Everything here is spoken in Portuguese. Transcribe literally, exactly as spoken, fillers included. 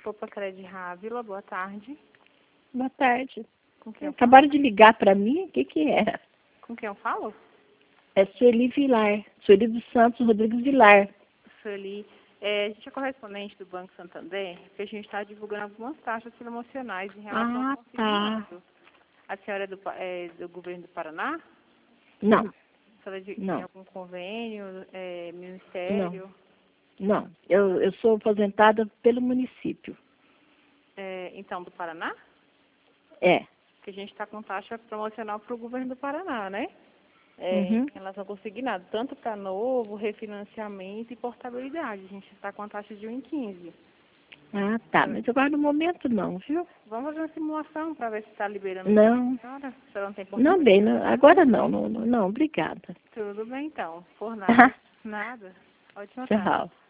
Copa Cred Rávila, boa tarde. Boa tarde. Com quem eu Acabaram de ligar para mim, o que que é? Com quem eu falo? É Sueli Vilar, Sueli dos Santos Rodrigues Vilar. Sueli, é, a gente é correspondente do Banco Santander, que a gente está divulgando algumas taxas promocionais em relação Ah, ao tá. consignado. A senhora é do, pa- é do governo do Paraná? Não, A senhora é de, tem não, algum convênio, é, não, ministério? não. Eu, eu sou aposentada pelo município. É, então, do Paraná? É. Que a gente está com taxa promocional para o governo do Paraná, né? É, Uhum. em relação ao consignado, tanto para novo, refinanciamento e portabilidade. A gente está com a taxa de um vírgula quinze. Ah, tá. Mas agora no momento não, viu? Vamos fazer uma simulação para ver se está liberando Não. para a senhora. A senhora não tem Não, convênio? bem, não, agora não, não, não, não, obrigada. Tudo bem, então. Por nada. Nada. Ótima tarde. Tchau.